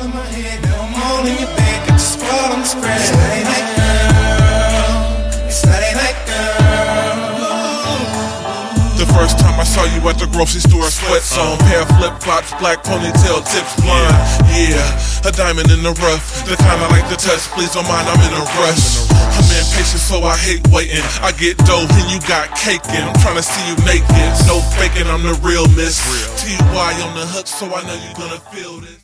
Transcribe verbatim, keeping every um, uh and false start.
on my head, now I'm all in your bed. Got your spot on the spread. Slutty night girl, slutty night girl. The first time I saw you at the grocery store, sweats on, pair of flip-flops, black ponytail, tips blonde. Yeah, a diamond in the rough, the kind I like to touch. Please don't mind, I'm in a rush. I'm impatient, so I hate waiting. I get dough and you got cake in. I'm trying to see you naked, no faking, I'm the real miss. T Y on the hook, so I know you're gonna feel this.